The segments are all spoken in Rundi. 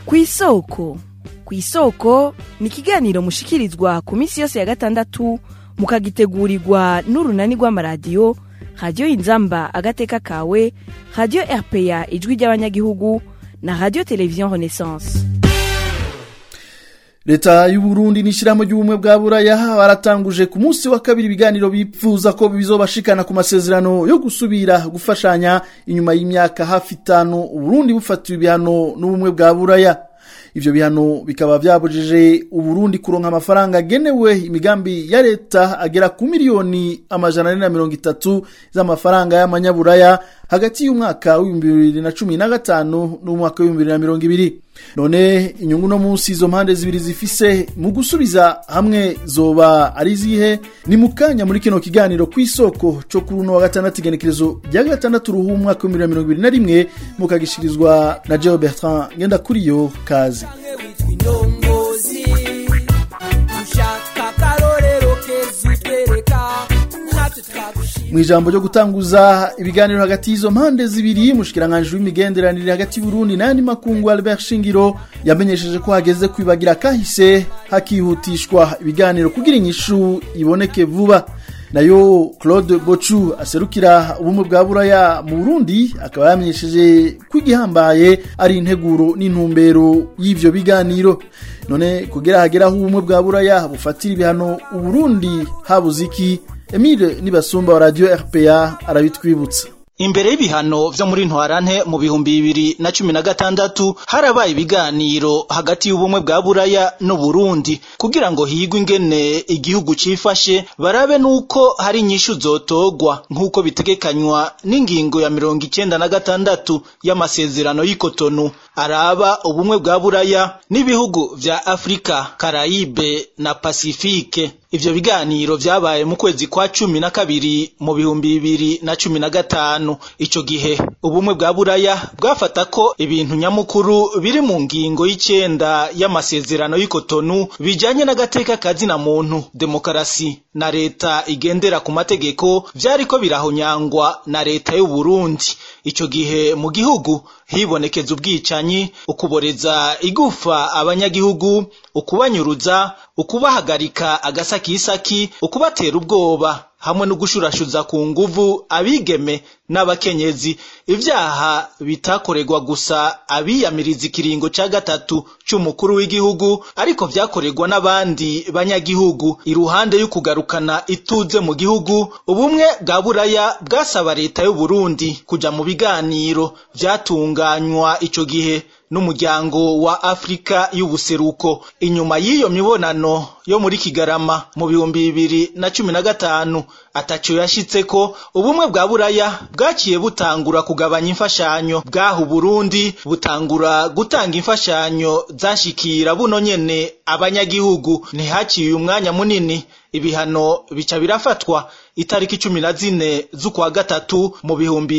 Kw'isoko. Kw'isoko ni ikiganiro mushikirizwa ku minsi yose ya gatandatu mukagitegurirwa n'urunani rw'amaradiyo Radio Inzamba agateka kawe, Radio RPA ijwi ry'abanyagihugu na Radio Television Renaissance. Leta y'u Burundi n'ishirahamwe ry'ubumwe bwa Buraya baratanguje ku munsi wa kabiri ibiganiro bipfuza ko bizobashikana ku masezerano yo gusubira gufashanya inyuma y'imyaka hafi 5 Burundi bufatiwe ibihano n'ubumwe bwa Buraya. Ivyo bihano bikaba vyabujije Uburundi kuronka amafaranga genewe imigambi ya leta agera ku miliyoni 430 z'amafaranga y'amanyaburaya hagati y'umwaka wa 2015 n'umwaka wa 2020. None inyungu no munsi izo mpande zibiri zifise mu gusubiza hamwe zoba ari zihe? Ni mukanya muri kino kiganiro kw'isoko cyo kuri uno wa gatandatu igenekerezo rya gatandatu ruhumwaka wa 2021 mukagishirizwa na Joe Bertrand Ngendakuriyo kazi. Mwijambo ryo gutanguza ibiganiro hagati y'izo mpande zibiri mushikiranganje w'imigenderanire hagati y'Uburundi n'andi makungu Albert Shingiro yamenyesheje ko hageze kwibagira kahise hakihutishwa ibiganiro kugira inyishu iboneke vuba. Nayo Claude Bochu aserukira ubumwe bwa Buraya mu Burundi akaba yamenyesheje kwigihambaye ari integuro n'intumbero y'ivyo biganiro. None kugira hageraho ubumwe bwa Buraya bufatira ibihano Uburundi habuziki? Emile Nibasumba wa Radio RPA arabitwibutsa. Imbere y'ibihano vyo muri ntwarante mu 2016 harabaye ibiganiro hagati y'ubumwe bwa Buraya no Burundi kugira ngo higwe ingene igihugu cifashe barabe nuko hari inyishu zotogwa nkuko bitegekanywa n'ingingo ya 96 y'amasezerano y'Ikotonu araba ubumwe bwa Buraya n'ibihugu vya Afrika, Karayibe na Pasifike. Ivyo biganiro vyabaye mu kwezi kwa 12 mu 2015. Ico gihe ubumwe bwa Buraya bwafata ko ibintu nyamukuru biri mu ngingo y'icenda y'amasezerano y'Ikotonu bijanye n'agateka kazina muntu, demokarasi na leta igendera ku mategeko vyariko birahonyangwa na leta y'u Burundi. Ico gihe mu gihugu hibonekeza ubwicanyi, ukuboreza igufa abanyagihugu, ukubanyuruza, ukubahagarika agasakisaki, ukubatera ubwoba hamwe no gushurashuza ku nguvu abigeme n'abakenyezi. Ivyaha bitakoregwa gusa abiyamiriza ikiringo ca gatatu c'umukuru w'igihugu ariko vyakoregwa n'abandi banyagihugu. Iruhande y'ukugarukana ituze mu gihugu, ubumwe bwa Buraya bwasaba leta y'u Burundi kuja mu biganiro vyatunganywa ico gihe n'umuryango wa Afrika y'ubuseruko. Inyuma y'iyo mibonano yo muri Kigarama mu 2015 ataco yashitseko, ubumwe bwa Buraya bwaciye butangura kugabanya imfashanyo bwaho Burundi butangura gutanga imfashanyo zashikira buno nyene abanyagihugu. Ntihaciye umwanya munini ibihano bica birafatwa itariki 14 z'ukwa gatatu mu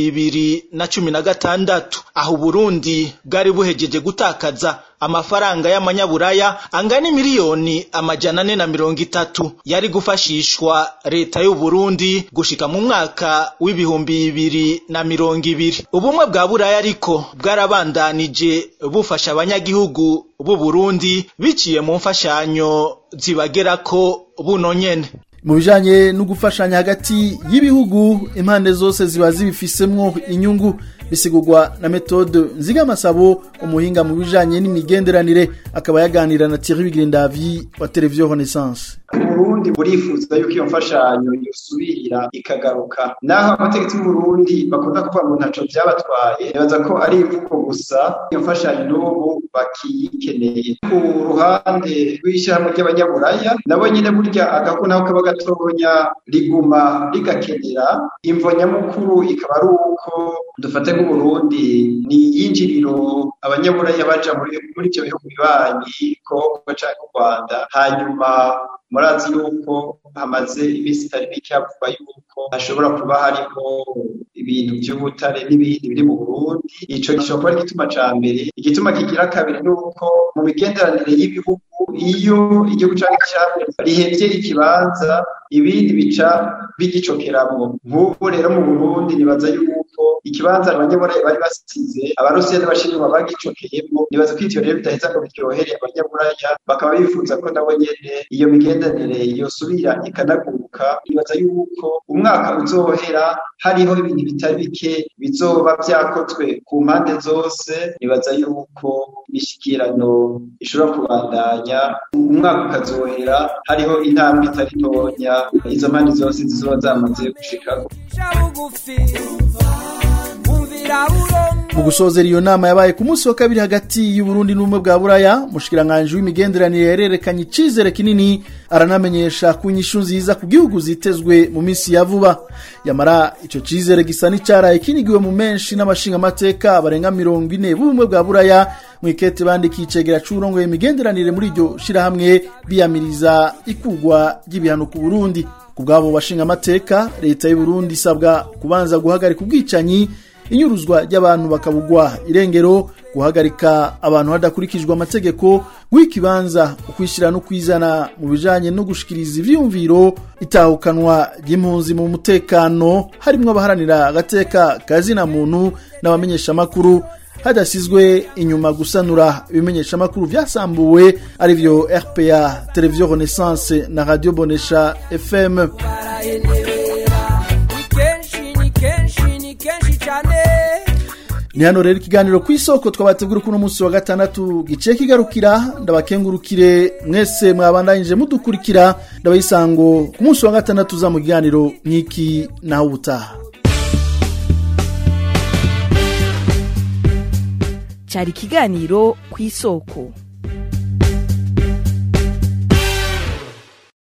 2016 aho Burundi bwari buhejeje gutakaza amafaranga y'amanyaburaya angana miliyoni 430 yari gufashishwa leta y'u Burundi gushika mu mwaka w'2020. Ubumwe bwa Buraya ariko bwarabandanije bufasha abanyagihugu b'u Burundi biciye mu mfashanyo zibagerako buno nyene. Mu bijanye no gufashanya hagati y'ibihugu impande zose ziba zibifisemwo inyungu bisigurwa na Methode Nzigamasabo umuhinga mu bijanye n'imigenderanire akaba yaganira na Thierry Bigirindavi wa Television Renaissance. Burundi burifuza yuko iyo mfashanyo yosubira ikagaruka naho abategetsi b'u Burundi bakunda kuvuga ngo ntaco byabatwaye baza ko ari ivuko gusa iyo mfashanyo n'ubu bakikeneye. Ku ruhande rw'ishyirahamwe ry'abanyaburaya nabo nyine burya agako naho kaba gatonya riguma rigakenera imvo nyamukuru ikaba ari uko dufate nk'u Burundi ni yinjiriro abanyaburaya baja muri ivyo bihugu bibanyi ko baca ku Rwanda hanyuma murazi yuko hamaze imisi itari mike havuga yuko hashobora kuba harimo ibintu by'ubutare n'ibindi biri mu Burundi. Ico gishobora kuba igituma ca mbere. Igituma kigira kabiri nuko mu migenderanire y'ibihugu iyo igihugu cyangwa rihevye ikibanza ibindi bica bigicokeramwo. Nk'ubu rero mu Burundi nibaza yuko ikibanza abanyaburaya bari basize abarusiya n'abashinwa bagicokeyemo. Nibaza ko ivyo rero bidaheza ngo biryohere abanyaburaya, bakaba bifuza ko nabo nyene iyo migenderanire yosubira ikanaguruka. Nibaza yuko umwaka uzohera hariho ibintu bitari bike bizoba vyakozwe ku mpande zose. Nibaza yuko imishikirano ishobora kubandanya, umwaka ukazohera hariho intambwe itari ntonya izo mpande zose zizoba zamaze gushikako. Mu gusozera iyo nama yabaye ku munsi wa kabiri hagati y'u Burundi n'ubumwe bwa Buraya, mushikiranganje w'imigenderanire yarerekanye icizere kinini, aranamenyesha ku nyishu nziza ku gihugu zitezwe mu minsi ya vuba. Yamara ico cizere gisa n'icaraye kinigiwe mu menshi n'abashinga amateka barenga 40 b'ubumwe bwa Buraya mwikete bandikiye icegera c'urongoye imigenderanire muri iryo shirahamwe biyamiriza ikugwa ry'ibihano ku Burundi. Ku bwabo bashinga amateka, leta y'u Burundi isabwa kubanza guhagarika ubwicanyi, inyuruzwa ry'abantu bakabugwa irengero, guhagarika abantu hadakurikijwe amategeko, guhikibanza ukwishira no kwizana mu bijanye no gushikiriza ivyumviro, itahukanwa ry'impunzi mu mutekano, harimwo abaharanira agateka kazina muntu n'abamenyesha makuru, hadasizwe inyuma gusanura ibimenyesha makuru vyasambuwe arivyo RPA, Televiziyo Renaissance na Radio Bonesha FM. Ni hano rero ikiganiro kw'isoko twabategura kuno munsi wa gatandatu gice kigarukira. Ndabakengurukire mwese mwabandanyije mudukurikira, ndabayisango ku munsi wa gatandatu za mu kiganiro nk'iki naho ubutaha. Cari ikiganiro kw'isoko.